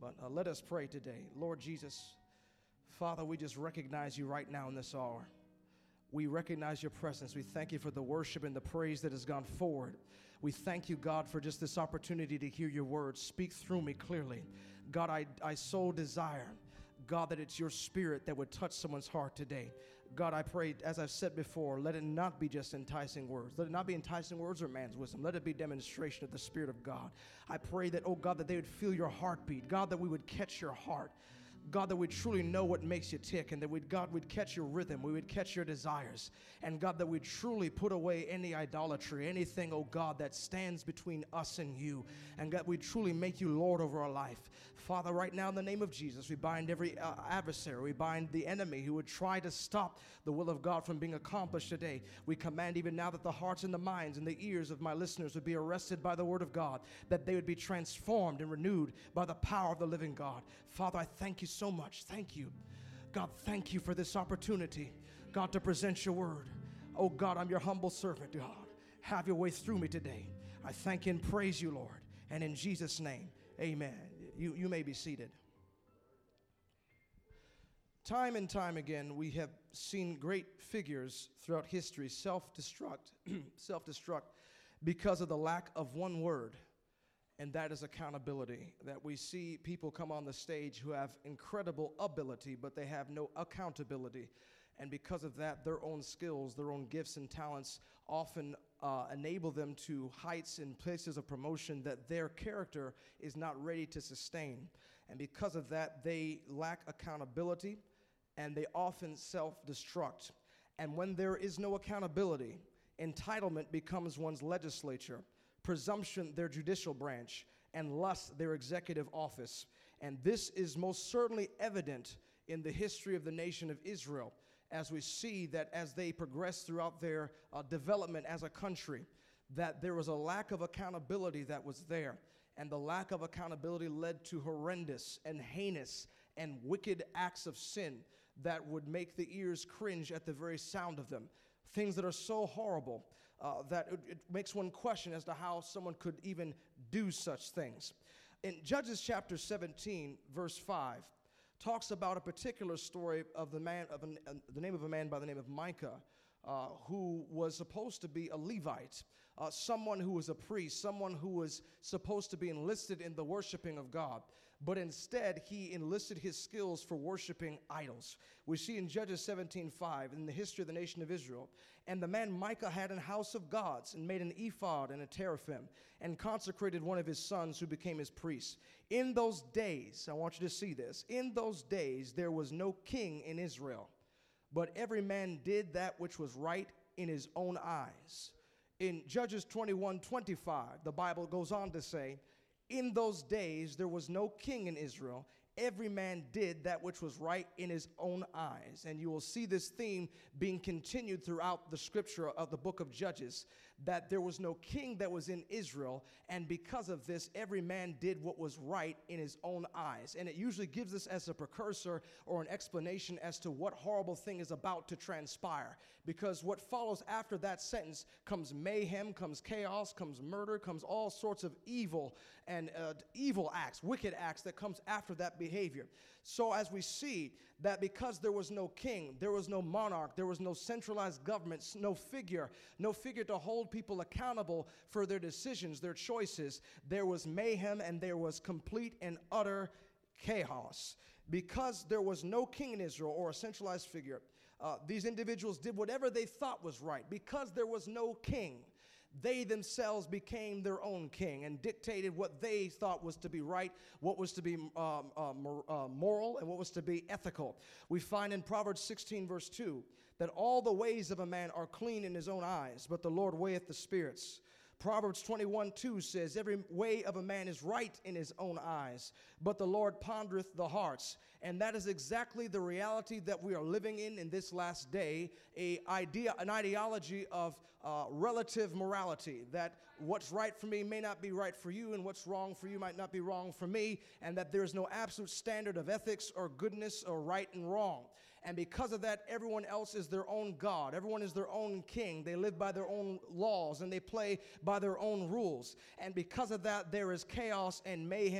But let us pray today. Lord Jesus, Father, we just recognize you right now in this hour. We recognize your presence. We thank you for the worship and the praise that has gone forward. We thank you, God, for just this opportunity to hear your words. Speak through me clearly. God, I so desire, God, that it's your spirit that would touch someone's heart today. God, I pray, as I've said before, let it not be just enticing words. Let it not be enticing words or man's wisdom. Let it be demonstration of the Spirit of God. I pray that, oh God, that they would feel your heartbeat. God, that we would catch your heart. God, that we truly know what makes you tick, and that God, we'd catch your rhythm, we would catch your desires, and God, that we truly put away any idolatry, anything, oh God, that stands between us and you, and God, we truly make you Lord over our life. Father, right now in the name of Jesus, we bind every adversary, we bind the enemy who would try to stop the will of God from being accomplished today. We command even now that the hearts and the minds and the ears of my listeners would be arrested by the word of God, that they would be transformed and renewed by the power of the living God. Father, I thank you so much. Thank you. God, thank you for this opportunity, God, to present your word. Oh God, I'm your humble servant, God. Have your way through me today. I thank and praise you, Lord. And in Jesus' name, amen. You may be seated. Time and time again, we have seen great figures throughout history self-destruct because of the lack of one word. And that is accountability. That we see people come on the stage who have incredible ability, but they have no accountability. And because of that, their own skills, their own gifts and talents often enable them to heights and places of promotion that their character is not ready to sustain. And because of that, they lack accountability, and they often self-destruct. And when there is no accountability, entitlement becomes one's legislature, presumption their judicial branch, and lust their executive office. And this is most certainly evident in the history of the nation of Israel, as we see that as they progress throughout their development as a country, that there was a lack of accountability that was there. And the lack of accountability led to horrendous and heinous and wicked acts of sin that would make the ears cringe at the very sound of them. Things that are so horrible that it makes one question as to how someone could even do such things. In Judges chapter 17, verse 5, talks about a particular story of the name of a man by the name of Micah, who was supposed to be a Levite, someone who was a priest, someone who was supposed to be enlisted in the worshiping of God. But instead, he enlisted his skills for worshiping idols. We see in Judges 17:5, in the history of the nation of Israel, and the man Micah had an house of gods and made an ephod and a teraphim and consecrated one of his sons who became his priest. In those days, I want you to see this, in those days there was no king in Israel, but every man did that which was right in his own eyes. In Judges 21:25, the Bible goes on to say, in those days there was no king in Israel. Every man did that which was right in his own eyes. And you will see this theme being continued throughout the scripture of the book of Judges, that there was no king that was in Israel, and because of this, every man did what was right in his own eyes. And it usually gives us as a precursor or an explanation as to what horrible thing is about to transpire, because what follows after that sentence comes mayhem, comes chaos, comes murder, comes all sorts of evil and evil acts, wicked acts that comes after that behavior. So as we see that because there was no king, there was no monarch, there was no centralized government, no figure to hold people accountable for their decisions, their choices, there was mayhem and there was complete and utter chaos. Because there was no king in Israel or a centralized figure, these individuals did whatever they thought was right. Because there was no king, they themselves became their own king and dictated what they thought was to be right, what was to be moral, and what was to be ethical. We find in Proverbs 16, verse 2, that all the ways of a man are clean in his own eyes, but the Lord weigheth the spirits. Proverbs 21:2 says, every way of a man is right in his own eyes, but the Lord pondereth the hearts. And that is exactly the reality that we are living in this last day, an ideology of relative morality, that what's right for me may not be right for you, and what's wrong for you might not be wrong for me, and that there is no absolute standard of ethics or goodness or right and wrong. And because of that, everyone else is their own God. Everyone is their own king. They live by their own laws and they play by their own rules. And because of that, there is chaos and mayhem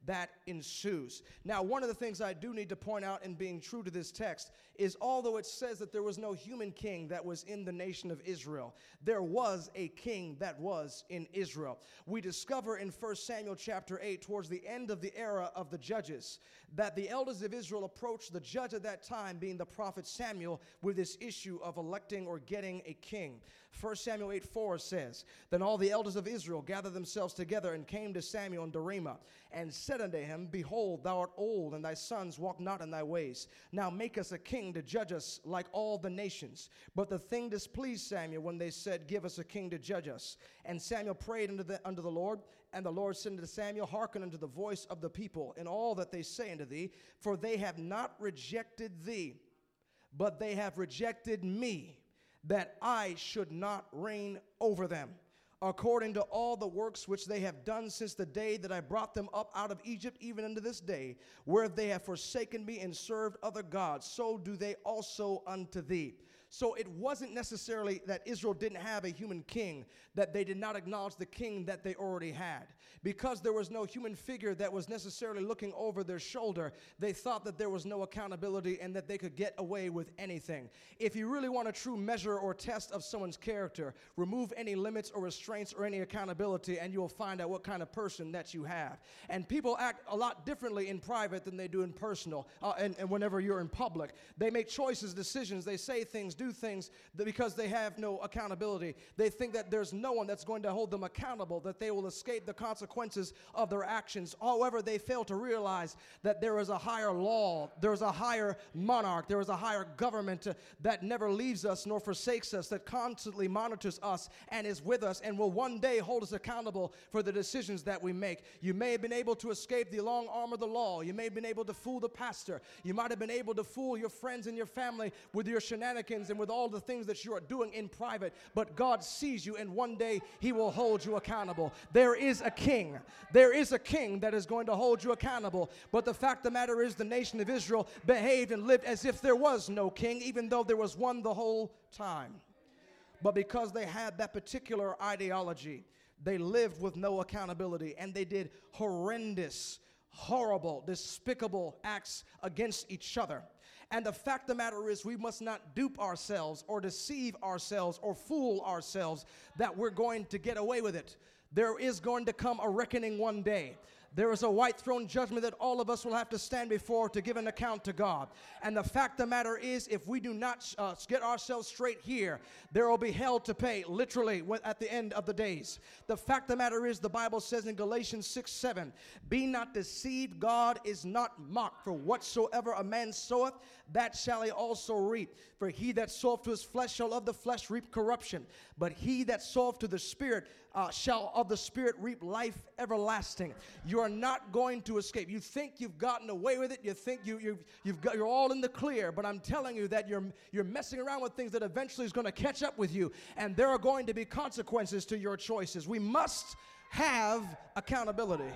that ensues. Now, one of the things I do need to point out in being true to this text is although it says that there was no human king that was in the nation of Israel, there was a king that was in Israel. We discover in 1 Samuel chapter 8, towards the end of the era of the judges, that the elders of Israel approached the judge at that time, being the prophet Samuel, with this issue of electing or getting a king. 1 Samuel 8:4 says, Then all the elders of Israel gathered themselves together and came to Samuel unto Ramah, and said unto him, Behold, thou art old, and thy sons walk not in thy ways. Now make us a king to judge us like all the nations. But the thing displeased Samuel when they said, Give us a king to judge us. And Samuel prayed unto the Lord, and the Lord said unto Samuel, Hearken unto the voice of the people in all that they say unto thee, for they have not rejected thee, but they have rejected me, that I should not reign over them, according to all the works which they have done since the day that I brought them up out of Egypt, even unto this day, where they have forsaken me and served other gods, so do they also unto thee. So it wasn't necessarily that Israel didn't have a human king, that they did not acknowledge the king that they already had. Because there was no human figure that was necessarily looking over their shoulder, they thought that there was no accountability and that they could get away with anything. If you really want a true measure or test of someone's character, remove any limits or restraints or any accountability, and you will find out what kind of person that you have. And people act a lot differently in private than they do in personal, and whenever you're in public. They make choices, decisions, they say things, do things because they have no accountability. They think that there's no one that's going to hold them accountable, that they will escape the consequences of their actions. However, they fail to realize that there is a higher law, there is a higher monarch, there is a higher government that never leaves us nor forsakes us, that constantly monitors us and is with us and will one day hold us accountable for the decisions that we make. You may have been able to escape the long arm of the law. You may have been able to fool the pastor. You might have been able to fool your friends and your family with your shenanigans and with all the things that you are doing in private. But God sees you, and one day He will hold you accountable. There is a king. There is a king that is going to hold you accountable. But the fact of the matter is, the nation of Israel behaved and lived as if there was no king, even though there was one the whole time. But because they had that particular ideology, they lived with no accountability, and they did horrendous, horrible, despicable acts against each other. And the fact of the matter is, we must not dupe ourselves or deceive ourselves or fool ourselves that we're going to get away with it. There is going to come a reckoning one day. There is a white throne judgment that all of us will have to stand before to give an account to God. And the fact of the matter is, if we do not get ourselves straight here, there will be hell to pay, literally, at the end of the days. The fact of the matter is, the Bible says in Galatians 6:7, Be not deceived, God is not mocked. For whatsoever a man soweth, that shall he also reap. For he that soweth to his flesh shall of the flesh reap corruption. But he that soweth to the Spirit shall of the Spirit reap life everlasting. You are not going to escape. You think you've gotten away with it. You think you're all in the clear. But I'm telling you that you're messing around with things that eventually is going to catch up with you. And there are going to be consequences to your choices. We must have accountability.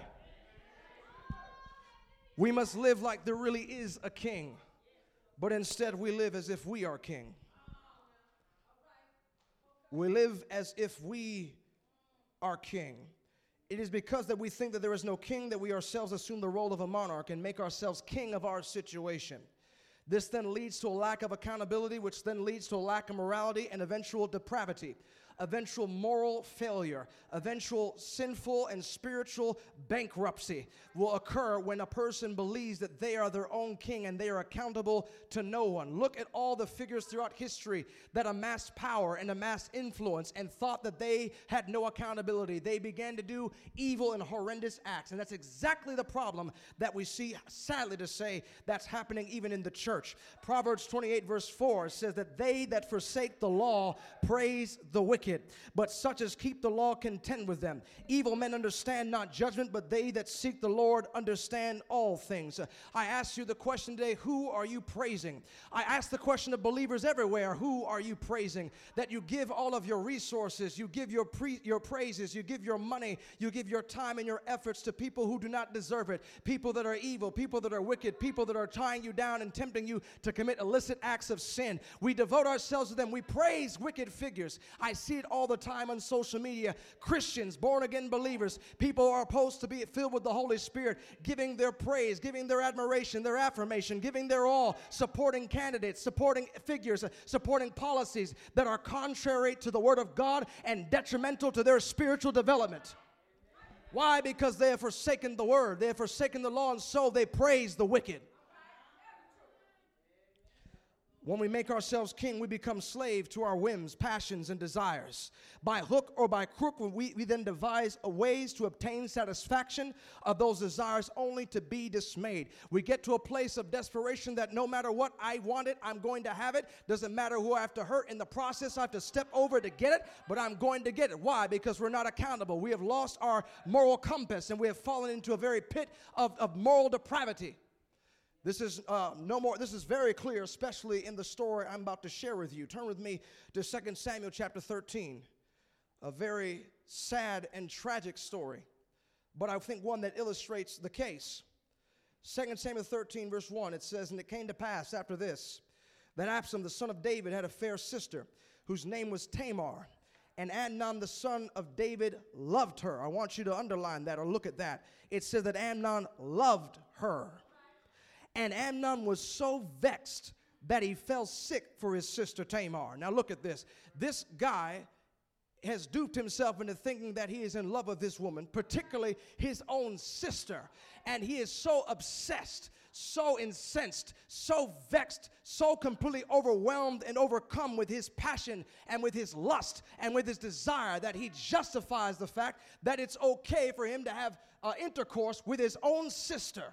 We must live like there really is a king. But instead we live as if we are king. We live as if we are king. It is because that we think that there is no king that we ourselves assume the role of a monarch and make ourselves king of our situation. This then leads to a lack of accountability, which then leads to a lack of morality and eventual depravity, eventual moral failure, eventual sinful and spiritual bankruptcy will occur when a person believes that they are their own king and they are accountable to no one. Look at all the figures throughout history that amassed power and amassed influence and thought that they had no accountability. They began to do evil and horrendous acts, and that's exactly the problem that we see, sadly to say, that's happening even in the church. Proverbs 28 verse 4 says that they that forsake the law praise the wicked, but such as keep the law contend with them. Evil men understand not judgment, but they that seek the Lord understand all things. I ask you the question today, who are you praising? I ask the question of believers everywhere, who are you praising? That you give all of your resources, you give your praises, you give your money, you give your time and your efforts to people who do not deserve it, people that are evil, people that are wicked, people that are tying you down and tempting you to commit illicit acts of sin. We devote ourselves to them. We praise wicked figures. I see see it all the time on social media. Christians, born-again believers, people are supposed to be filled with the Holy Spirit, giving their praise, giving their admiration, their affirmation, giving their all, supporting candidates, supporting figures, supporting policies that are contrary to the Word of God and detrimental to their spiritual development. Why? Because they have forsaken the Word, they have forsaken the law, and so they praise the wicked. When we make ourselves king, we become slave to our whims, passions, and desires. By hook or by crook, we then devise ways to obtain satisfaction of those desires only to be dismayed. We get to a place of desperation that no matter what I want it, I'm going to have it. Doesn't matter who I have to hurt in the process. I have to step over to get it, but I'm going to get it. Why? Because we're not accountable. We have lost our moral compass, and we have fallen into a very pit of moral depravity. This is This is very clear, especially in the story I'm about to share with you. Turn with me to 2 Samuel chapter 13, a very sad and tragic story, but I think one that illustrates the case. 2 Samuel 13, verse 1, it says, "And it came to pass after this, that Absalom, the son of David, had a fair sister, whose name was Tamar. And Amnon, the son of David, loved her." I want you to underline that or look at that. It says that Amnon loved her. And Amnon was so vexed that he fell sick for his sister Tamar. Now look at this. This guy has duped himself into thinking that he is in love with this woman, particularly his own sister. And he is so obsessed, so incensed, so vexed, so completely overwhelmed and overcome with his passion and with his lust and with his desire that he justifies the fact that it's okay for him to have intercourse with his own sister.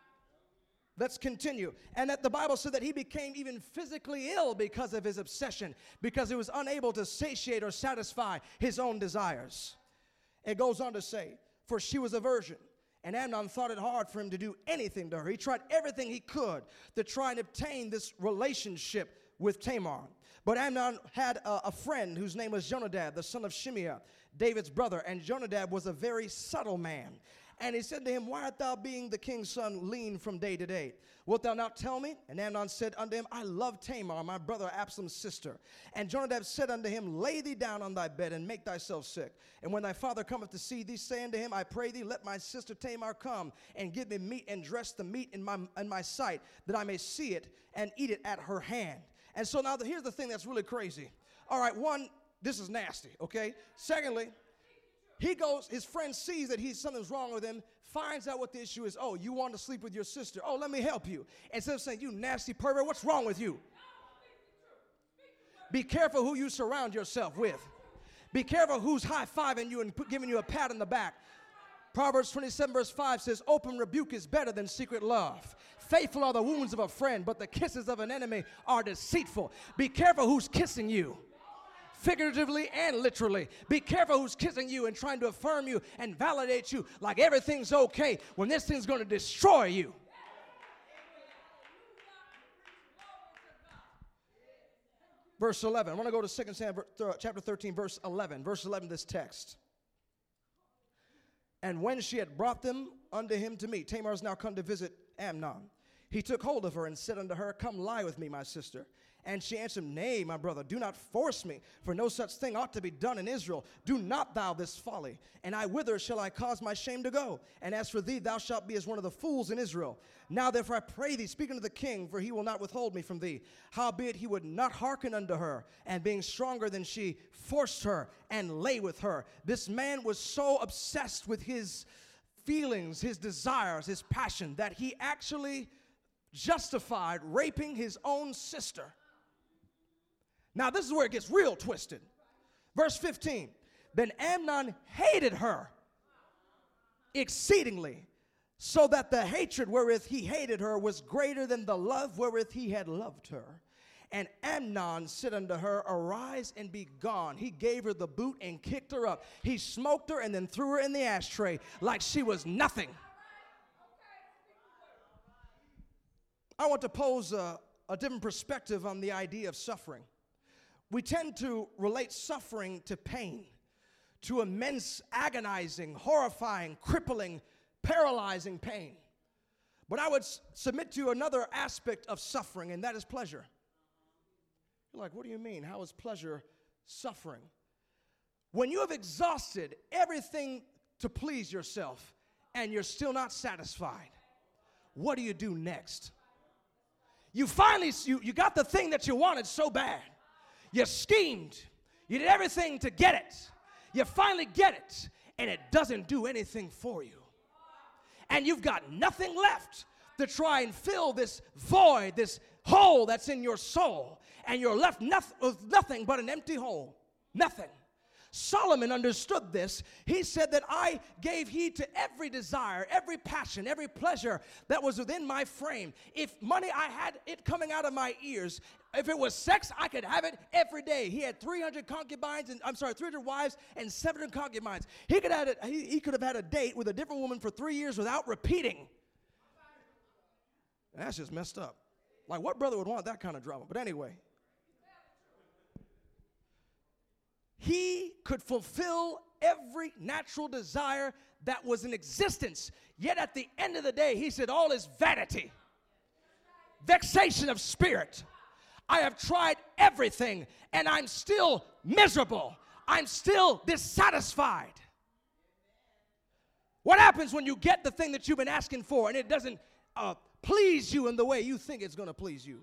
Let's continue. And that the Bible said that he became even physically ill because of his obsession, because he was unable to satiate or satisfy his own desires. It goes on to say, "For she was a virgin, and Amnon thought it hard for him to do anything to her." He tried everything he could to try and obtain this relationship with Tamar. But Amnon had a friend whose name was Jonadab, the son of Shimeah, David's brother. And Jonadab was a very subtle man. And he said to him, "Why art thou, being the king's son, lean from day to day? Wilt thou not tell me?" And Amnon said unto him, "I love Tamar, my brother Absalom's sister." And Jonadab said unto him, "Lay thee down on thy bed, and make thyself sick. And when thy father cometh to see thee, say unto him, I pray thee, let my sister Tamar come, and give me meat, and dress the meat in my sight, that I may see it, and eat it at her hand." And so now here's the thing that's really crazy. All right, one, this is nasty, okay? Secondly, he goes, his friend sees that something's wrong with him, finds out what the issue is. "Oh, you want to sleep with your sister? Oh, let me help you." Instead of saying, "You nasty pervert, what's wrong with you?" Be careful who you surround yourself with. Be careful who's high-fiving you and giving you a pat on the back. Proverbs 27 verse 5 says, "Open rebuke is better than secret love. Faithful are the wounds of a friend, but the kisses of an enemy are deceitful." Be careful who's kissing you, figuratively and literally. Be careful who's kissing you and trying to affirm you and validate you like everything's okay when this thing's going to destroy you. Verse 11. I want to go to 2 Samuel chapter 13, verse 11. Verse 11, this text. "And when she had brought them unto him to meat," Tamar is now come to visit Amnon, "he took hold of her and said unto her, Come lie with me, my sister. And she answered, Nay, my brother, do not force me, for no such thing ought to be done in Israel. Do not thou this folly, and whither shall I cause my shame to go? And as for thee, thou shalt be as one of the fools in Israel. Now therefore I pray thee, speak unto the king, for he will not withhold me from thee. Howbeit he would not hearken unto her, and being stronger than she, forced her and lay with her." This man was so obsessed with his feelings, his desires, his passion, that he actually justified raping his own sister. Now, this is where it gets real twisted. Verse 15, "Then Amnon hated her exceedingly, so that the hatred wherewith he hated her was greater than the love wherewith he had loved her. And Amnon said unto her, Arise and be gone. He gave her the boot and kicked her up. He smoked her and then threw her in the ashtray like she was nothing." I want to pose a different perspective on the idea of suffering. We tend to relate suffering to pain, to immense, agonizing, horrifying, crippling, paralyzing pain. But I would submit to you another aspect of suffering, and that is pleasure. You're like, what do you mean? How is pleasure suffering? When you have exhausted everything to please yourself and you're still not satisfied, what do you do next? You finally, you got the thing that you wanted so bad. You schemed. You did everything to get it. You finally get it, and it doesn't do anything for you. And you've got nothing left to try and fill this void, this hole that's in your soul. And you're left with nothing but an empty hole. Nothing. Solomon understood this. He said that I gave heed to every desire, every passion, every pleasure that was within my frame. If money, I had it coming out of my ears. If it was sex, I could have it every day. He had 300 wives and 700 concubines. He could have had a date with a different woman for 3 years without repeating. That's just messed up. Like, what brother would want that kind of drama? But anyway. He could fulfill every natural desire that was in existence. Yet at the end of the day, he said, all is vanity, vexation of spirit. I have tried everything, and I'm still miserable. I'm still dissatisfied. What happens when you get the thing that you've been asking for, and it doesn't please you in the way you think it's going to please you?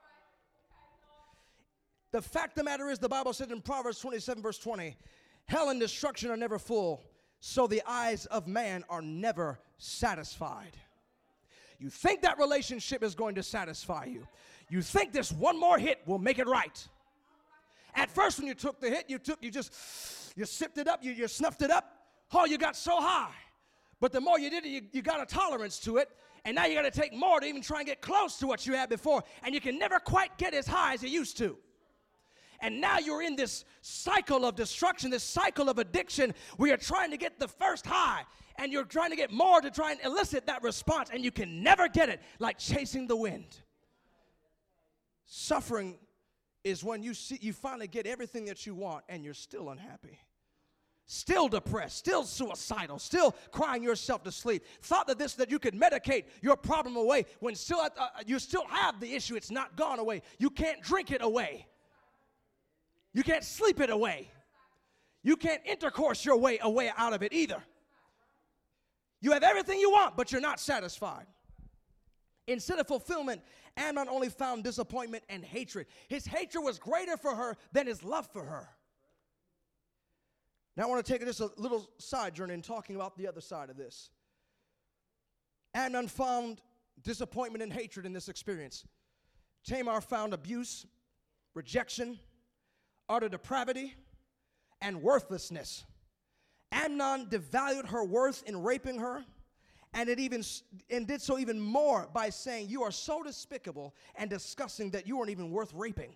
The fact of the matter is, the Bible said in Proverbs 27, verse 20, hell and destruction are never full, so the eyes of man are never satisfied. You think that relationship is going to satisfy you. You think this one more hit will make it right. At first, when you took the hit, you sipped it up, you snuffed it up. Oh, you got so high. But the more you did it, you got a tolerance to it. And now you got to take more to even try and get close to what you had before. And you can never quite get as high as you used to. And now you're in this cycle of destruction, this cycle of addiction where you're trying to get the first high. And you're trying to get more to try and elicit that response. And you can never get it, like chasing the wind. Suffering is when you finally get everything that you want and you're still unhappy. Still depressed, still suicidal, still crying yourself to sleep. Thought that you could medicate your problem away when you still have the issue. It's not gone away. You can't drink it away. You can't sleep it away. You can't intercourse your way away out of it either. You have everything you want, but you're not satisfied. Instead of fulfillment, Amnon only found disappointment and hatred. His hatred was greater for her than his love for her. Now I want to take just a little side journey in talking about the other side of this. Amnon found disappointment and hatred in this experience. Tamar found abuse, rejection, utter depravity, and worthlessness. Amnon devalued her worth in raping her, and did so even more by saying, you are so despicable and disgusting that you aren't even worth raping.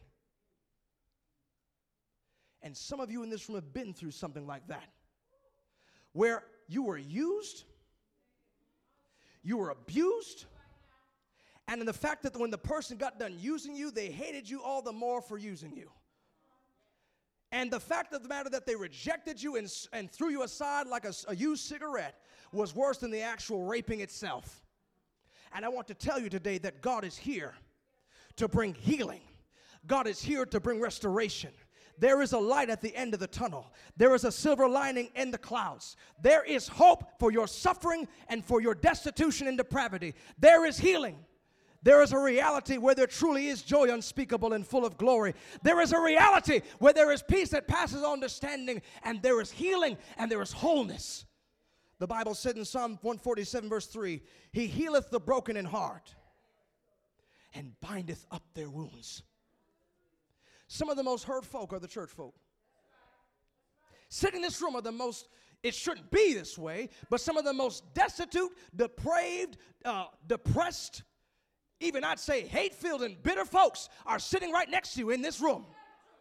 And some of you in this room have been through something like that, where you were used, you were abused, and in the fact that when the person got done using you, they hated you all the more for using you. And the fact of the matter that they rejected you and threw you aside like a used cigarette was worse than the actual raping itself. And I want to tell you today that God is here to bring healing. God is here to bring restoration. There is a light at the end of the tunnel. There is a silver lining in the clouds. There is hope for your suffering and for your destitution and depravity. There is healing. There is a reality where there truly is joy unspeakable and full of glory. There is a reality where there is peace that passes understanding, and there is healing and there is wholeness. The Bible said in Psalm 147 verse 3, he healeth the broken in heart and bindeth up their wounds. Some of the most hurt folk are the church folk. Sitting in this room are the most, it shouldn't be this way, but some of the most destitute, depraved, depressed, even I'd say hate-filled and bitter folks are sitting right next to you in this room.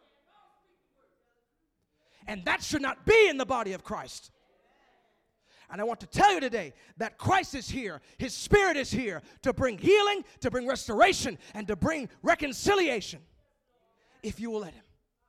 And that should not be in the body of Christ. And I want to tell you today that Christ is here. His Spirit is here to bring healing, to bring restoration, and to bring reconciliation, if you will let him.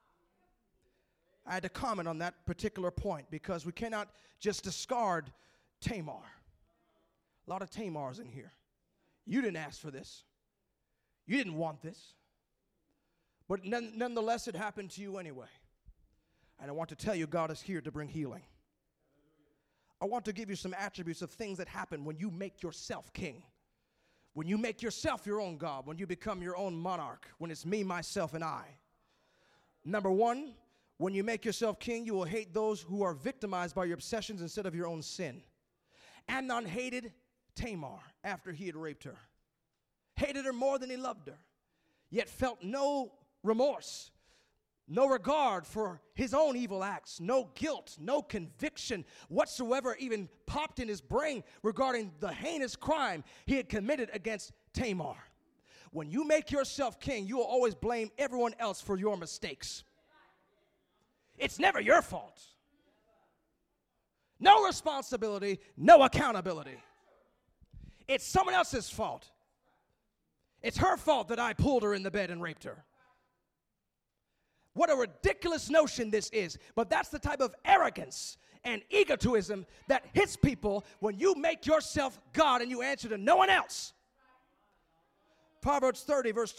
I had to comment on that particular point because we cannot just discard Tamar. A lot of Tamars in here. You didn't ask for this. You didn't want this. But nonetheless, it happened to you anyway. And I want to tell you, God is here to bring healing. I want to give you some attributes of things that happen when you make yourself king. When you make yourself your own God, when you become your own monarch, when it's me, myself, and I. Number one, when you make yourself king, you will hate those who are victimized by your obsessions instead of your own sin. Amnon hated Tamar after he had raped her. Hated her more than he loved her, yet felt no remorse, no regard for his own evil acts, no guilt, no conviction whatsoever even popped in his brain regarding the heinous crime he had committed against Tamar. When you make yourself king, you will always blame everyone else for your mistakes. It's never your fault. No responsibility, no accountability. It's someone else's fault. It's her fault that I pulled her in the bed and raped her. What a ridiculous notion this is, but that's the type of arrogance and egotism that hits people when you make yourself God and you answer to no one else. Psalms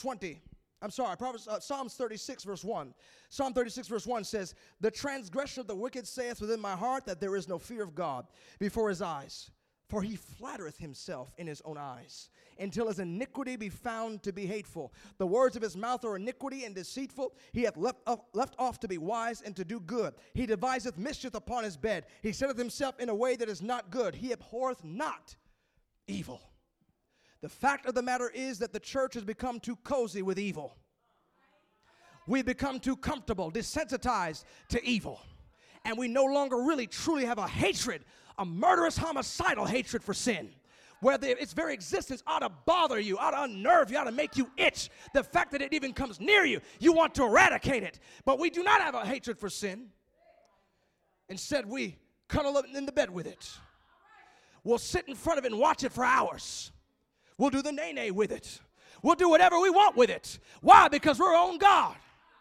36, verse 1. Psalm 36, verse 1 says, "The transgression of the wicked saith within my heart that there is no fear of God before his eyes. For he flattereth himself in his own eyes, until his iniquity be found to be hateful. The words of his mouth are iniquity and deceitful. He hath left off to be wise and to do good. He deviseth mischief upon his bed. He setteth himself in a way that is not good. He abhorreth not evil." The fact of the matter is that the church has become too cozy with evil. We've become too comfortable, desensitized to evil. And we no longer really truly have a hatred, a murderous, homicidal hatred for sin, where its very existence ought to bother you, ought to unnerve you, ought to make you itch. The fact that it even comes near you, you want to eradicate it. But we do not have a hatred for sin. Instead, we cuddle up in the bed with it. We'll sit in front of it and watch it for hours. We'll do the nay-nay with it. We'll do whatever we want with it. Why? Because we're our own God.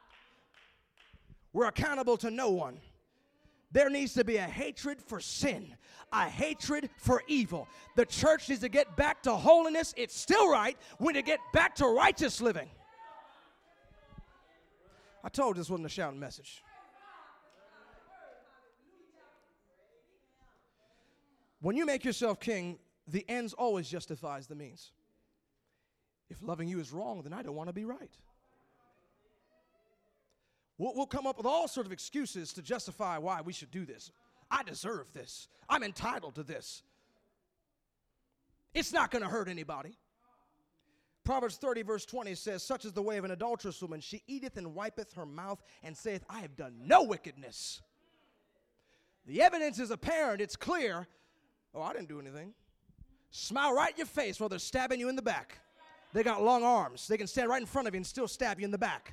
We're accountable to no one. There needs to be a hatred for sin, a hatred for evil. The church needs to get back to holiness. It's still right. We need to get back to righteous living. I told you this wasn't a shouting message. When you make yourself king, the ends always justifies the means. If loving you is wrong, then I don't want to be right. We'll come up with all sorts of excuses to justify why we should do this. I deserve this. I'm entitled to this. It's not going to hurt anybody. Proverbs 30, verse 20 says, "Such is the way of an adulterous woman. She eateth and wipeth her mouth and saith, I have done no wickedness." The evidence is apparent. It's clear. Oh, I didn't do anything. Smile right in your face while they're stabbing you in the back. They got long arms. They can stand right in front of you and still stab you in the back.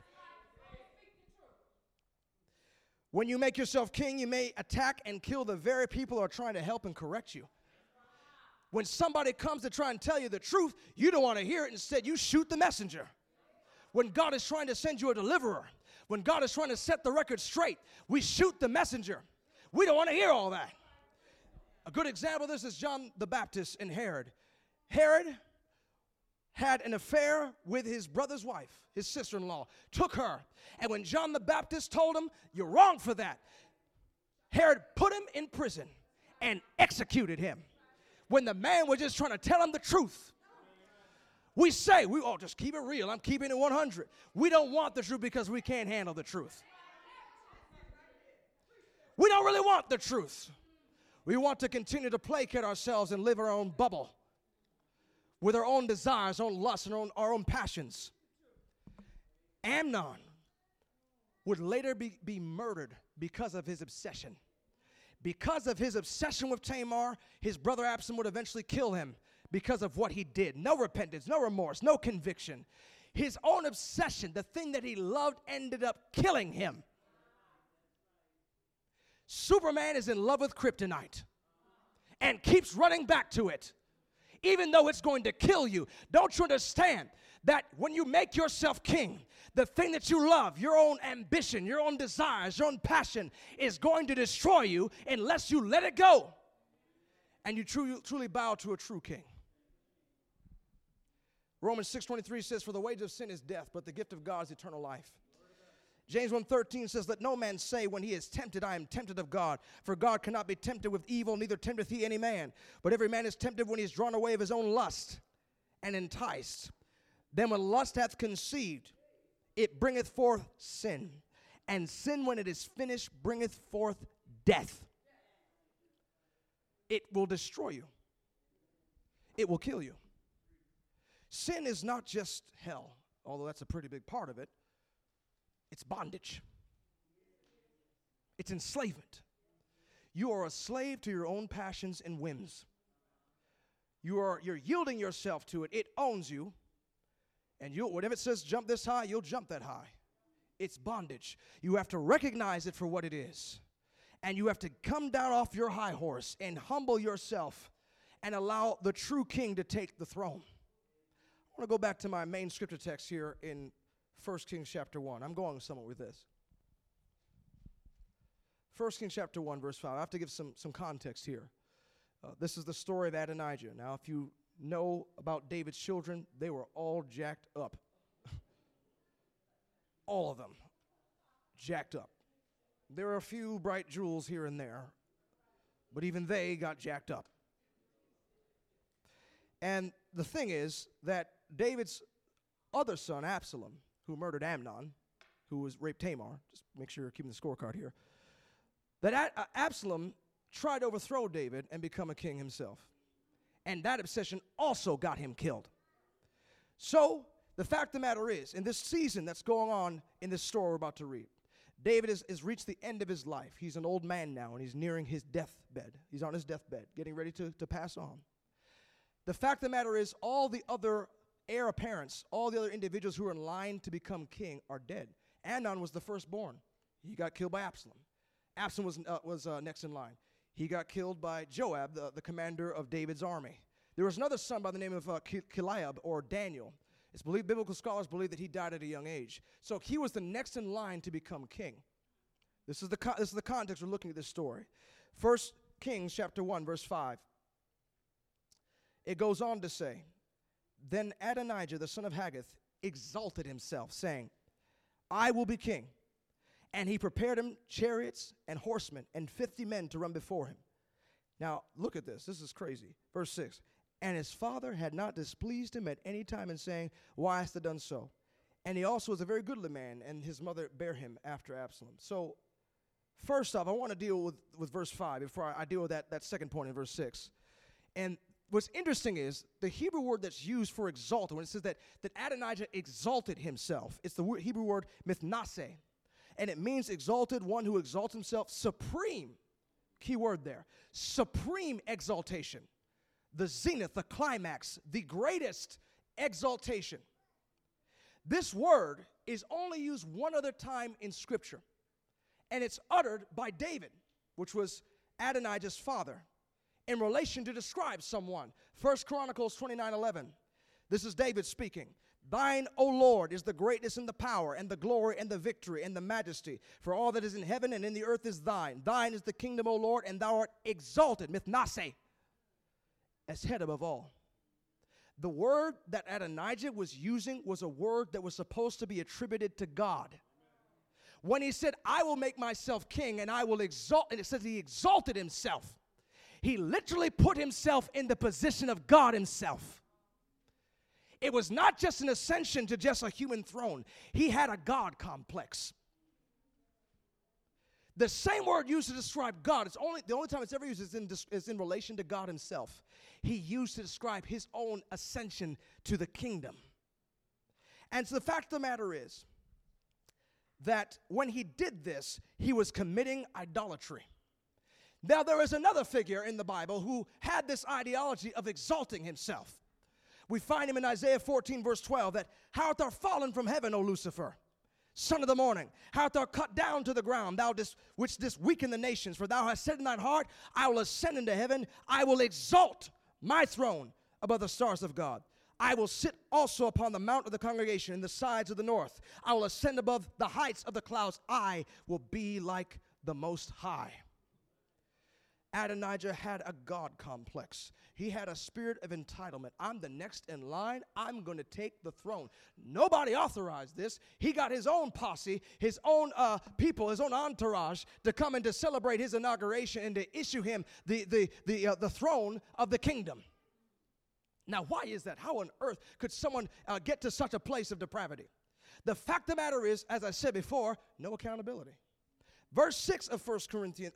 When you make yourself king, you may attack and kill the very people who are trying to help and correct you. When somebody comes to try and tell you the truth, you don't want to hear it. Instead, you shoot the messenger. When God is trying to send you a deliverer, when God is trying to set the record straight, we shoot the messenger. We don't want to hear all that. A good example of this is John the Baptist and Herod. Herod had an affair with his brother's wife, his sister-in-law, took her. And when John the Baptist told him, "You're wrong for that," Herod put him in prison and executed him when the man was just trying to tell him the truth. We say, just keep it real. I'm keeping it 100. We don't want the truth because we can't handle the truth. We don't really want the truth. We want to continue to placate ourselves and live our own bubble with our own desires, our own lusts, and our own passions. Amnon would later be murdered because of his obsession. Because of his obsession with Tamar, his brother Absalom would eventually kill him because of what he did. No repentance, no remorse, no conviction. His own obsession, the thing that he loved, ended up killing him. Superman is in love with kryptonite and keeps running back to it, even though it's going to kill you. Don't you understand that when you make yourself king, the thing that you love, your own ambition, your own desires, your own passion, is going to destroy you unless you let it go and you truly bow to a true king. Romans 6:23 says, "For the wage of sin is death, but the gift of God is eternal life." James 1:13 says, let no man say when he is tempted, I am tempted of God. For God cannot be tempted with evil, neither tempteth he any man. But every man is tempted when he is drawn away of his own lust and enticed. Then when lust hath conceived, it bringeth forth sin. And sin, when it is finished, bringeth forth death. It will destroy you. It will kill you. Sin is not just hell, although that's a pretty big part of it. It's bondage. It's enslavement. You are a slave to your own passions and whims. You're yielding yourself to it. It owns you. And whatever it says jump this high, you'll jump that high. It's bondage. You have to recognize it for what it is. And you have to come down off your high horse and humble yourself and allow the true king to take the throne. I want to go back to my main scripture text here in 1 Kings chapter 1. I'm going somewhere with this. 1 Kings chapter 1, verse 5. I have to give some context here. This is the story of Adonijah. Now, if you know about David's children, they were all jacked up. All of them jacked up. There are a few bright jewels here and there, but even they got jacked up. And the thing is that David's other son, Absalom, who murdered Amnon, who was raped Tamar, just make sure you're keeping the scorecard here, that Absalom tried to overthrow David and become a king himself. And that obsession also got him killed. So, the fact of the matter is, in this season that's going on in this story we're about to read, David has reached the end of his life. He's an old man now, and he's nearing his deathbed. He's on his deathbed, getting ready to pass on. The fact of the matter is, all the other heir apparents, all the other individuals who are in line to become king are dead. Amnon was the firstborn. He got killed by Absalom. Absalom was next in line. He got killed by Joab, the commander of David's army. There was another son by the name of Kiliab, or Daniel. It's believed, biblical scholars believe that he died at a young age. So he was the next in line to become king. This is the context we're looking at this story. 1 Kings chapter 1, verse 5. It goes on to say, then Adonijah, the son of Haggith, exalted himself, saying, I will be king. And he prepared him chariots and horsemen and 50 men to run before him. Now, look at this. This is crazy. Verse 6. And his father had not displeased him at any time in saying, why hast thou done so? And he also was a very goodly man, and his mother bare him after Absalom. So, first off, I want to deal with verse 5 before I deal with that second point in verse 6. And what's interesting is the Hebrew word that's used for exalted, when it says that Adonijah exalted himself, it's the Hebrew word mithnaseh. And it means exalted, one who exalts himself, supreme. Key word there. Supreme exaltation. The zenith, the climax, the greatest exaltation. This word is only used one other time in Scripture. And it's uttered by David, which was Adonijah's father, in relation to describe someone. 1 Chronicles 29:11. This is David speaking. Thine, O Lord, is the greatness and the power and the glory and the victory and the majesty. For all that is in heaven and in the earth is thine. Thine is the kingdom, O Lord, and thou art exalted, mithnaseh, as head above all. The word that Adonijah was using was a word that was supposed to be attributed to God. When he said, I will make myself king and I will exalt, and it says he exalted himself. He literally put himself in the position of God himself. It was not just an ascension to just a human throne. He had a God complex. The same word used to describe God, the only time it's ever used is in relation to God himself. He used to describe his own ascension to the kingdom. And so the fact of the matter is that when he did this, he was committing idolatry. Now there is another figure in the Bible who had this ideology of exalting himself. We find him in Isaiah 14, verse 12, that, how art thou fallen from heaven, O Lucifer, son of the morning? How art thou cut down to the ground, thou which didst weaken the nations? For thou hast said in thine heart, I will ascend into heaven, I will exalt my throne above the stars of God. I will sit also upon the mount of the congregation in the sides of the north. I will ascend above the heights of the clouds. I will be like the Most High. Adonijah had a God complex. He had a spirit of entitlement. I'm the next in line. I'm going to take the throne. Nobody authorized this. He got his own posse, his own people, his own entourage to come and to celebrate his inauguration and to issue him the throne of the kingdom. Now, why is that? How on earth could someone get to such a place of depravity? The fact of the matter is, as I said before, no accountability. Verse 6 of 1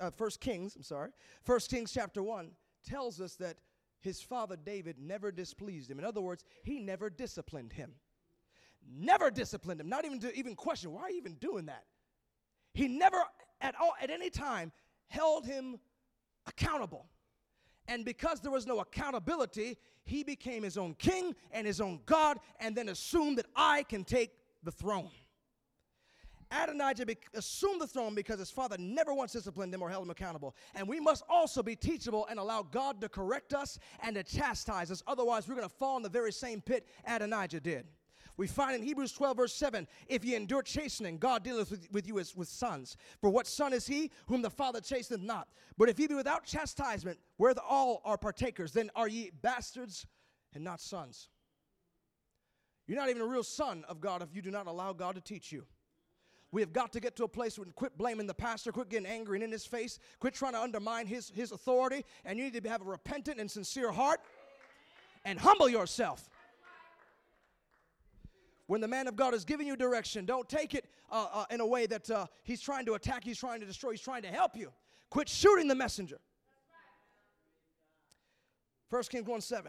Kings chapter 1 tells us that his father David never displeased him. In other words, he never disciplined him. Never disciplined him, not even to even question, why are you even doing that? He never at any time held him accountable. And because there was no accountability, he became his own king and his own God, and then assumed that I can take the throne. Adonijah assumed the throne because his father never once disciplined him or held him accountable. And we must also be teachable and allow God to correct us and to chastise us. Otherwise, we're going to fall in the very same pit Adonijah did. We find in Hebrews 12, verse 7, if ye endure chastening, God dealeth with you as with sons. For what son is he whom the Father chasteneth not? But if ye be without chastisement, wherewith all are partakers, then are ye bastards and not sons. You're not even a real son of God if you do not allow God to teach you. We have got to get to a place where we quit blaming the pastor, quit getting angry and in his face, quit trying to undermine his authority, and you need to have a repentant and sincere heart and humble yourself. When the man of God is giving you direction, don't take it in a way that he's trying to attack, he's trying to destroy, he's trying to help you. Quit shooting the messenger. 1 Kings 1:7.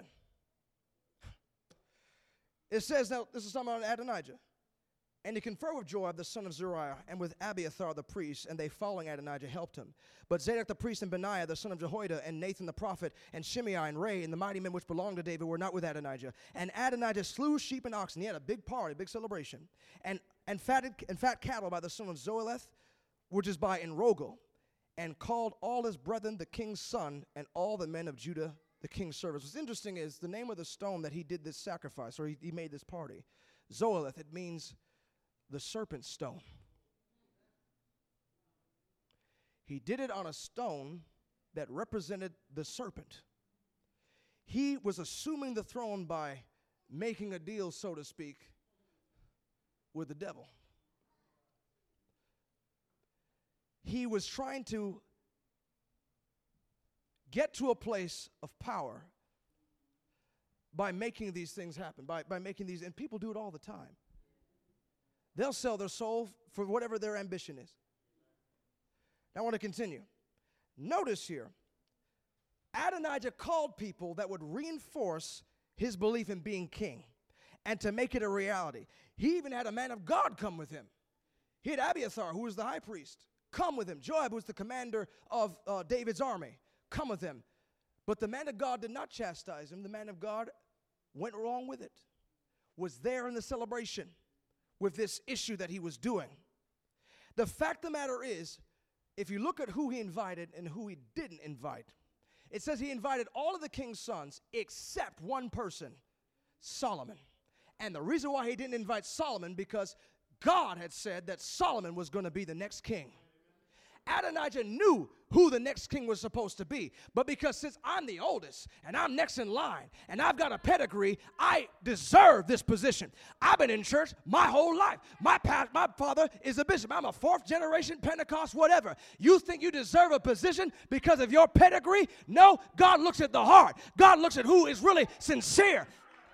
It says, now this is talking about Adonijah. And he conferred with Joab the son of Zeruiah, and with Abiathar the priest, and they following Adonijah helped him. But Zadok the priest and Benaiah the son of Jehoiada, and Nathan the prophet, and Shimei and Ray, and the mighty men which belonged to David were not with Adonijah. And Adonijah slew sheep and oxen. He had a big party, big celebration. And fat cattle by the son of Zoeleth, which is by Enrogel, and called all his brethren the king's son, and all the men of Judah the king's servants. What's interesting is the name of the stone that he did this sacrifice, or he made this party. Zoeleth, it means the serpent stone. He did it on a stone that represented the serpent. He was assuming the throne by making a deal, so to speak, with the devil. He was trying to get to a place of power by making these things happen, by making these, and people do it all the time. They'll sell their soul for whatever their ambition is. Now I want to continue. Notice here, Adonijah called people that would reinforce his belief in being king and to make it a reality. He even had a man of God come with him. He had Abiathar, who was the high priest, come with him. Joab, who was the commander of David's army, come with him. But the man of God did not chastise him. The man of God went along with it, was there in the celebration with this issue that he was doing. The fact of the matter is, if you look at who he invited and who he didn't invite, it says he invited all of the king's sons except one person, Solomon. And the reason why he didn't invite Solomon, because God had said that Solomon was going to be the next king. Adonijah knew who the next king was supposed to be. But because since I'm the oldest and I'm next in line and I've got a pedigree, I deserve this position. I've been in church my whole life. My father is a bishop. I'm a fourth generation Pentecost, whatever. You think you deserve a position because of your pedigree? No, God looks at the heart. God looks at who is really sincere.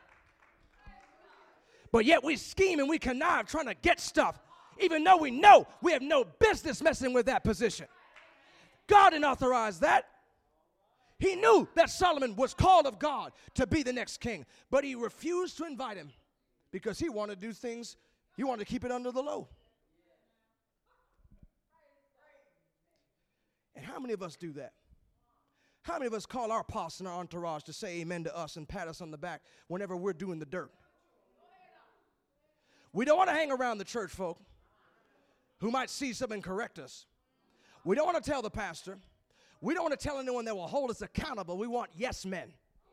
But yet we scheme and we connive trying to get stuff, even though we know we have no business messing with that position. God didn't authorize that. He knew that Solomon was called of God to be the next king, but he refused to invite him because he wanted to do things, he wanted to keep it under the low. And how many of us do that? How many of us call our apostle and our entourage to say amen to us and pat us on the back whenever we're doing the dirt? We don't want to hang around the church folk who might see something and correct us. We don't want to tell the pastor. We don't want to tell anyone that will hold us accountable. We want yes men.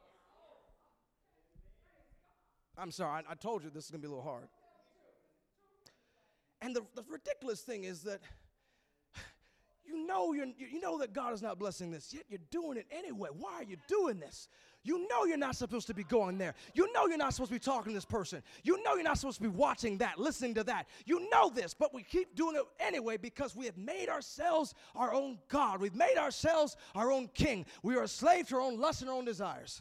I'm sorry, I told you this is going to be a little hard. And the ridiculous thing is that You know that God is not blessing this, yet you're doing it anyway. Why are you doing this? You know you're not supposed to be going there. You know you're not supposed to be talking to this person. You know you're not supposed to be watching that, listening to that. You know this, but we keep doing it anyway because we have made ourselves our own God. We've made ourselves our own king. We are a slave to our own lusts and our own desires.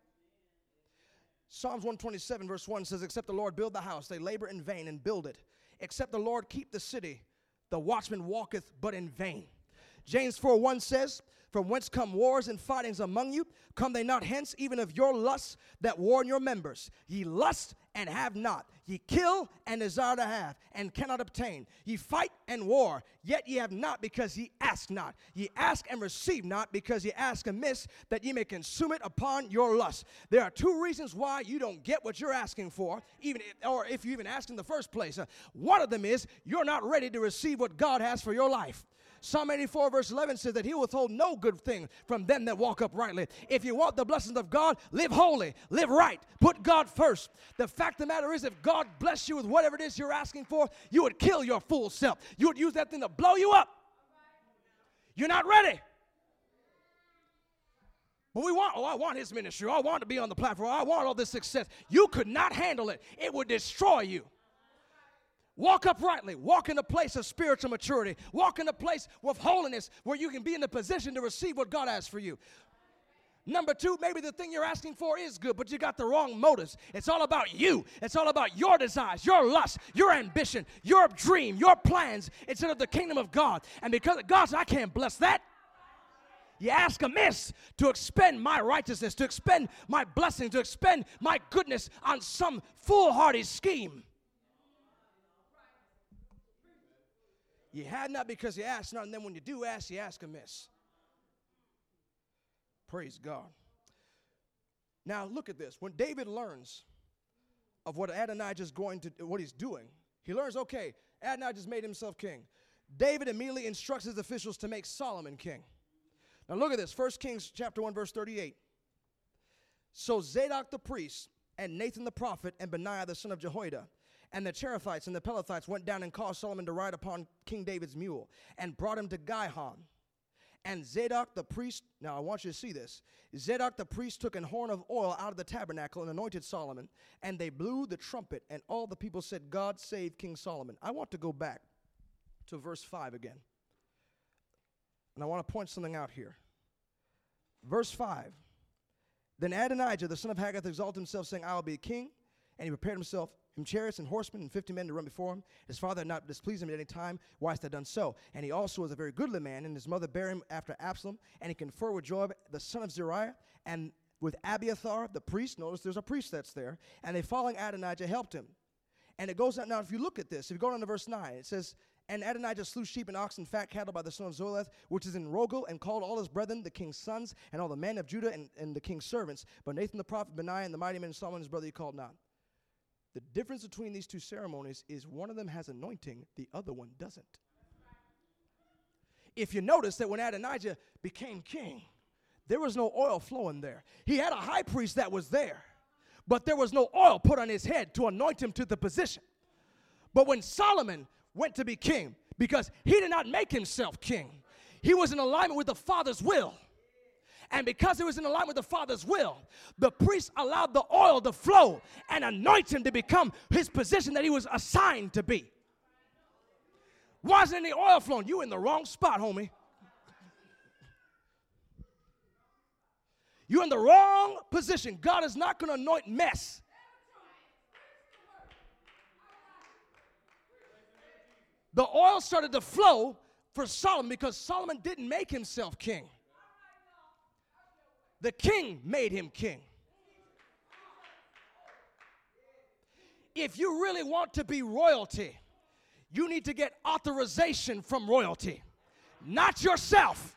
Psalms 127 verse 1 says, except the Lord build the house, they labor in vain and build it. Except the Lord keep the city, the watchman walketh but in vain. James 4:1 says, from whence come wars and fightings among you? Come they not hence, even of your lusts that war in your members? Ye lust and have not. Ye kill and desire to have, and cannot obtain. Ye fight and war, yet ye have not, because ye ask not. Ye ask and receive not, because ye ask amiss, that ye may consume it upon your lust. There are two reasons why you don't get what you're asking for, or if you even asked in the first place. One of them is you're not ready to receive what God has for your life. Psalm 84 verse 11 says that he will withhold no good thing from them that walk uprightly. If you want the blessings of God, live holy, live right, put God first. The fact of the matter is, if God bless you with whatever it is you're asking for, you would kill your fool self. You would use that thing to blow you up. You're not ready. But I want his ministry. I want to be on the platform. I want all this success. You could not handle it. It would destroy you. Walk uprightly. Walk in a place of spiritual maturity. Walk in a place of holiness where you can be in the position to receive what God has for you. Number two, maybe the thing you're asking for is good, but you got the wrong motives. It's all about you. It's all about your desires, your lust, your ambition, your dream, your plans, instead of the kingdom of God. And because God said, I can't bless that. You ask amiss to expend my righteousness, to expend my blessing, to expend my goodness on some foolhardy scheme. You had not because you asked not, and then when you do ask, you ask amiss. Praise God. Now look at this. When David learns of what Adonijah what he's doing, he learns, okay, Adonijah made himself king. David immediately instructs his officials to make Solomon king. Now look at this. 1 Kings chapter 1 verse 38. So Zadok the priest and Nathan the prophet and Benaiah the son of Jehoiada and the Cherethites and the Pelethites went down and caused Solomon to ride upon King David's mule and brought him to Gihon. And Zadok the priest, now I want you to see this. Zadok the priest took an horn of oil out of the tabernacle and anointed Solomon, and they blew the trumpet, and all the people said, God save King Solomon. I want to go back to verse 5 again. And I want to point something out here. Verse 5. Then Adonijah, the son of Haggith, exalted himself, saying, I will be king. And he prepared himself chariots and horsemen and 50 men to run before him. His father had not displeased him at any time, why hast thou done so? And he also was a very goodly man, and his mother bare him after Absalom, and he conferred with Joab, the son of Zeruiah, and with Abiathar, the priest. Notice there's a priest that's there. And they following Adonijah helped him. And it goes on. Now, if you look at this, if you go down to verse 9, it says, and Adonijah slew sheep and oxen, fat cattle by the son of Zoleth, which is in Rogel, and called all his brethren, the king's sons, and all the men of Judah, and the king's servants. But Nathan the prophet, Benaiah, and the mighty men, Solomon his brother, he called not. The difference between these two ceremonies is one of them has anointing, the other one doesn't. If you notice that when Adonijah became king, there was no oil flowing there. He had a high priest that was there, but there was no oil put on his head to anoint him to the position. But when Solomon went to be king, because he did not make himself king, he was in alignment with the Father's will. And because he was in alignment with the Father's will, the priest allowed the oil to flow and anoint him to become his position that he was assigned to be. Wasn't any oil flowing? You in the wrong spot, homie. You're in the wrong position. God is not going to anoint mess. The oil started to flow for Solomon because Solomon didn't make himself king. The king made him king. If you really want to be royalty, you need to get authorization from royalty, not yourself.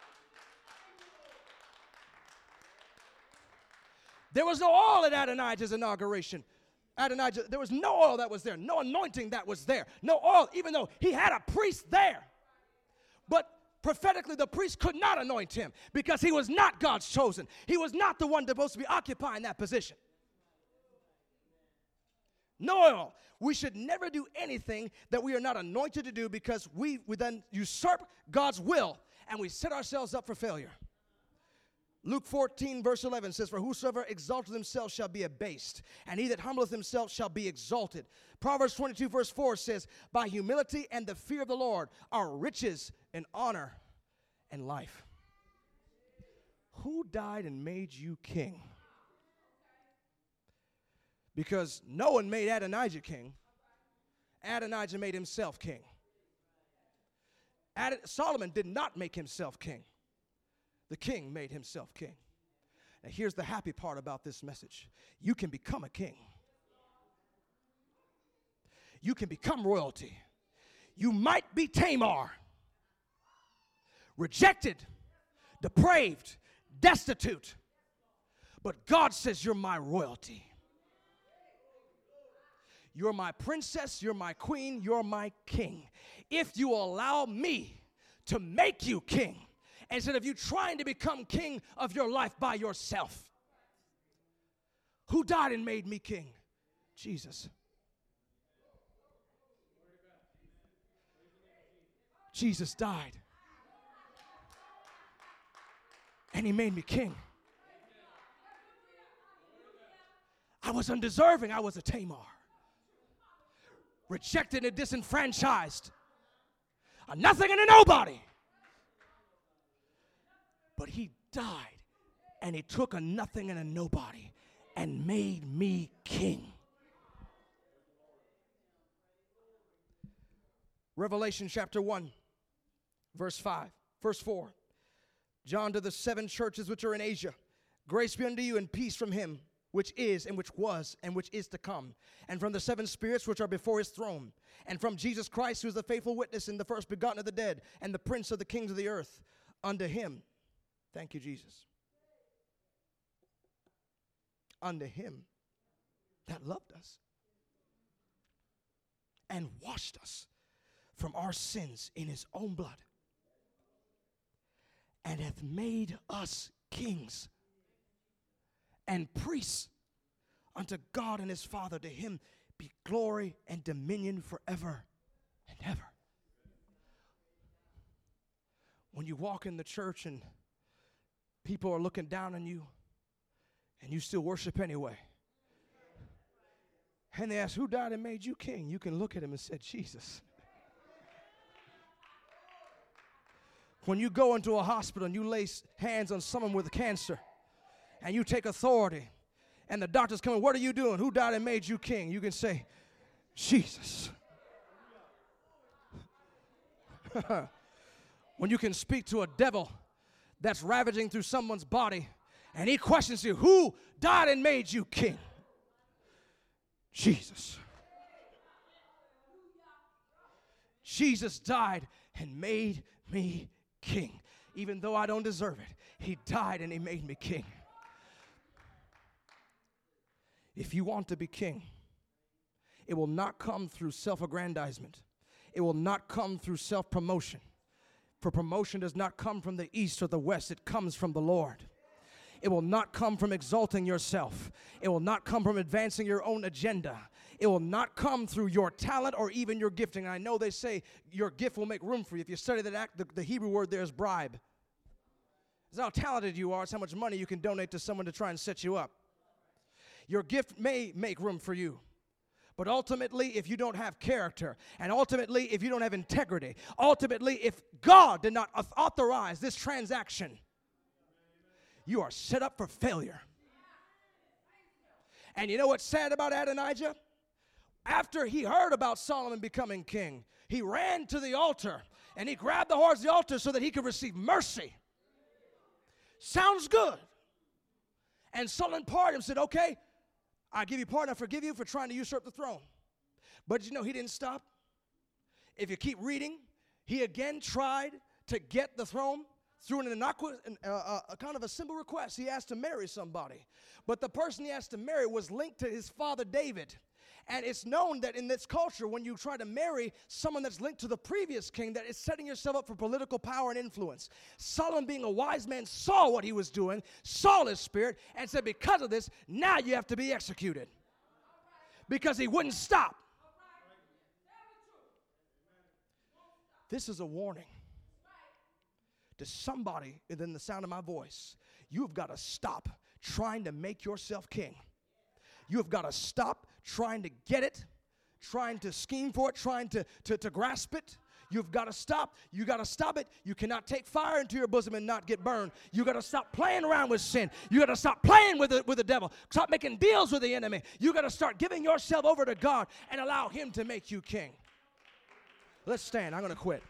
There was no oil at Adonijah's inauguration. Adonijah, there was no oil that was there, no anointing that was there, no oil, even though he had a priest there. But prophetically, the priest could not anoint him because he was not God's chosen. He was not the one supposed to be occupying that position. No oil. We should never do anything that we are not anointed to do, because we then usurp God's will and we set ourselves up for failure. Luke 14 verse 11 says, for whosoever exalteth himself shall be abased, and he that humbleth himself shall be exalted. Proverbs 22 verse 4 says, by humility and the fear of the Lord are riches and honor and life. Who died and made you king? Because no one made Adonijah king. Adonijah made himself king. Solomon did not make himself king. The king made himself king. Now here's the happy part about this message. You can become a king. You can become royalty. You might be Tamar, rejected, depraved, destitute, but God says you're my royalty. You're my princess, you're my queen, you're my king. If you allow me to make you king, instead of you trying to become king of your life by yourself. Who died and made me king? Jesus. Jesus died. And he made me king. I was undeserving. I was a Tamar. Rejected and disenfranchised. A nothing and a nobody. But he died, and he took a nothing and a nobody and made me king. Revelation chapter 1, verse 4. John, to the 7 churches which are in Asia, grace be unto you and peace from him which is and which was and which is to come, and from the 7 spirits which are before his throne, and from Jesus Christ, who is the faithful witness and the first begotten of the dead, and the prince of the kings of the earth. Unto him, thank you, Jesus, unto him that loved us and washed us from our sins in his own blood, and hath made us kings and priests unto God and his Father. To him be glory and dominion forever and ever. When you walk in the church and people are looking down on you and you still worship anyway, and they ask, who died and made you king? You can look at him and say, Jesus. When you go into a hospital and you lay hands on someone with cancer and you take authority and the doctors come in, what are you doing? Who died and made you king? You can say, Jesus. When you can speak to a devil that's ravaging through someone's body and he questions you, who died and made you king? Jesus. Jesus died and made me king. Even though I don't deserve it, he died and he made me king. If you want to be king, it will not come through self-aggrandizement. It will not come through self-promotion. For promotion does not come from the east or the west. It comes from the Lord. It will not come from exalting yourself. It will not come from advancing your own agenda. It will not come through your talent or even your gifting. And I know they say your gift will make room for you. If you study that, the Hebrew word there is bribe. It's how talented you are. It's how much money you can donate to someone to try and set you up. Your gift may make room for you. But ultimately, if you don't have character, and ultimately, if you don't have integrity, ultimately, if God did not authorize this transaction, you are set up for failure. And you know what's sad about Adonijah? After he heard about Solomon becoming king, he ran to the altar and he grabbed the horns of the altar so that he could receive mercy. Sounds good. And Solomon pardoned him, said, okay, I give you pardon, I forgive you for trying to usurp the throne. But you know, he didn't stop. If you keep reading, he again tried to get the throne through a kind of a simple request. He asked to marry somebody. But the person he asked to marry was linked to his father David. And it's known that in this culture, when you try to marry someone that's linked to the previous king, that it's setting yourself up for political power and influence. Solomon, being a wise man, saw what he was doing, saw his spirit, and said, because of this, now you have to be executed. because he wouldn't stop. This is a warning to somebody within the sound of my voice. You've got to stop trying to make yourself king. You have got to stop trying to get it, trying to scheme for it, trying to grasp it. You've got to stop. You got to stop it. You cannot take fire into your bosom and not get burned. You got to stop playing around with sin. You got to stop playing with the devil. Stop making deals with the enemy. You got to start giving yourself over to God and allow him to make you king. Let's stand. I'm going to quit.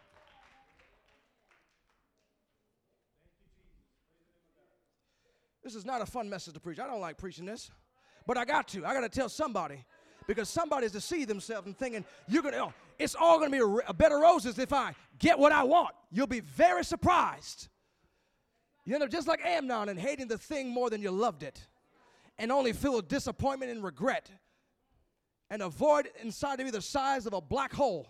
This is not a fun message to preach. I don't like preaching this, but I got to. I got to tell somebody, because somebody's deceived themselves and thinking you're going to, it's all going to be a bed of roses if I get what I want. You'll be very surprised. You end up just like Amnon and hating the thing more than you loved it, and only feel disappointment and regret, and a void inside of you the size of a black hole.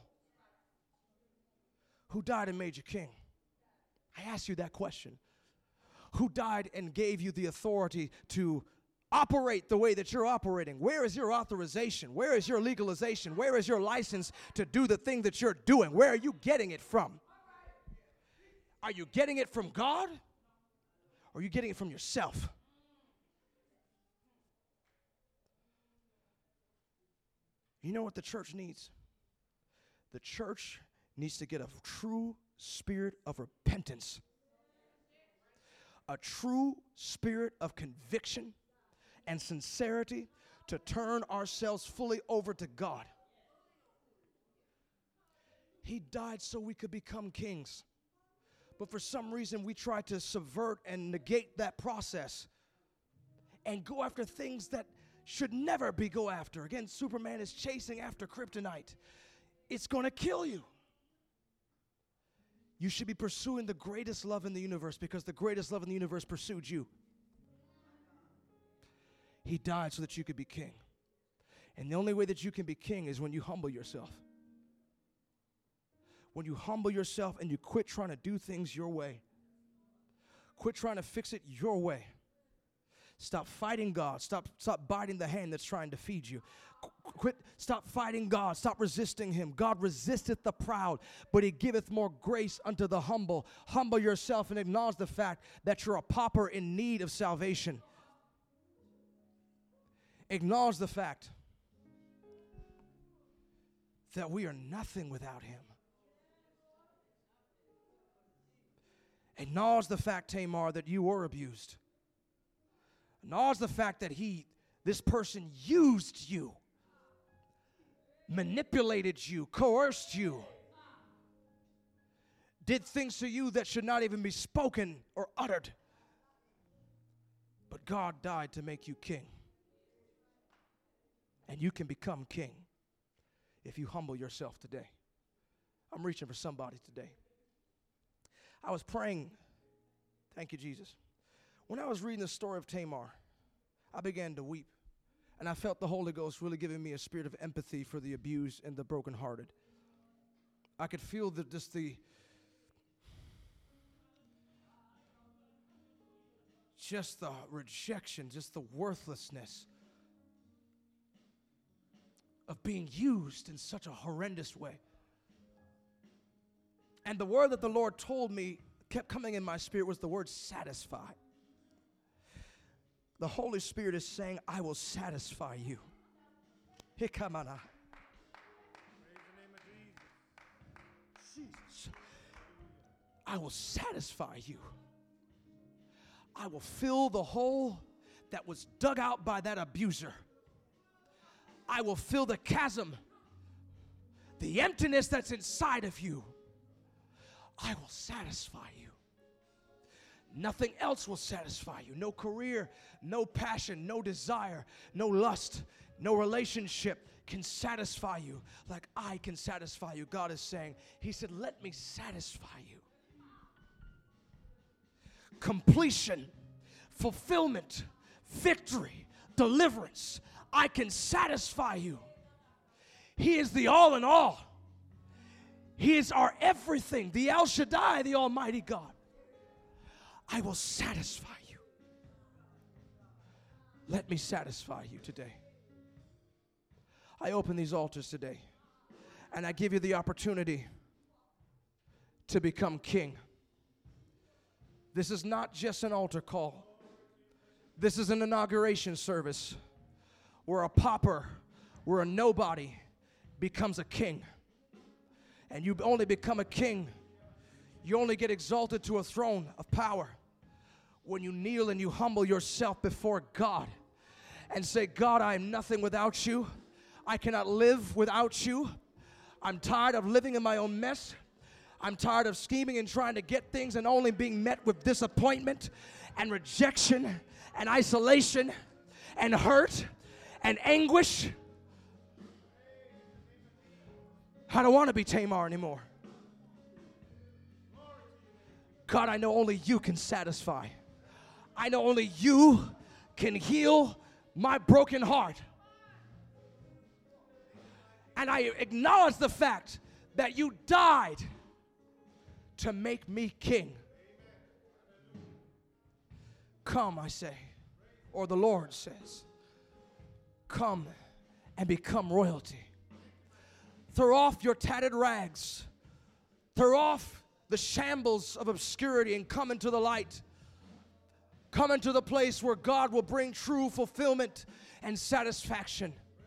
Who died and made you king? I ask you that question. Who died and gave you the authority to operate the way that you're operating? Where is your authorization? Where is your legalization? Where is your license to do the thing that you're doing? Where are you getting it from? Are you getting it from God? Or are you getting it from yourself? You know what the church needs? The church needs to get a true spirit of repentance. A true spirit of conviction and sincerity to turn ourselves fully over to God. He died so we could become kings. But for some reason, we try to subvert and negate that process and go after things that should never be go after. Again, Superman is chasing after kryptonite. It's going to kill you. You should be pursuing the greatest love in the universe, because the greatest love in the universe pursued you. He died so that you could be king. And the only way that you can be king is when you humble yourself. When you humble yourself and you quit trying to do things your way. Quit trying to fix it your way. Stop fighting God. Stop biting the hand that's trying to feed you. Stop fighting God. Stop resisting him. God resisteth the proud, but he giveth more grace unto the humble. Humble yourself and acknowledge the fact that you're a pauper in need of salvation. Acknowledge the fact that we are nothing without him. Acknowledge the fact, Tamar, that you were abused. Acknowledge the fact that this person used you, manipulated you, coerced you, did things to you that should not even be spoken or uttered. But God died to make you king. And you can become king if you humble yourself today. I'm reaching for somebody today. I was praying, thank you, Jesus. When I was reading the story of Tamar, I began to weep. And I felt the Holy Ghost really giving me a spirit of empathy for the abused and the brokenhearted. I could feel the rejection, just the worthlessness of being used in such a horrendous way. And the word that the Lord told me kept coming in my spirit was the word satisfy. The Holy Spirit is saying, I will satisfy you. Hikamana. Jesus. I will satisfy you. I will fill the hole that was dug out by that abuser. I will fill the chasm, the emptiness that's inside of you. I will satisfy you. Nothing else will satisfy you. No career, no passion, no desire, no lust, no relationship can satisfy you like I can satisfy you. God is saying, he said, let me satisfy you. Completion, fulfillment, victory, deliverance. I can satisfy you. He is the all in all. He is our everything, the El Shaddai, the Almighty God. I will satisfy you. Let me satisfy you today. I open these altars today, and I give you the opportunity to become king. This is not just an altar call. This is an inauguration service where a pauper, where a nobody becomes a king. And you only become a king, you only get exalted to a throne of power when you kneel and you humble yourself before God and say, God, I am nothing without you. I cannot live without you. I'm tired of living in my own mess. I'm tired of scheming and trying to get things and only being met with disappointment and rejection and isolation and hurt and anguish. I don't want to be Tamar anymore. God, I know only you can satisfy. I know only you can heal my broken heart. And I acknowledge the fact that you died to make me king. Come, I say, or the Lord says, come and become royalty. Throw off your tattered rags. Throw off the shambles of obscurity and come into the light. Come into the place where God will bring true fulfillment and satisfaction.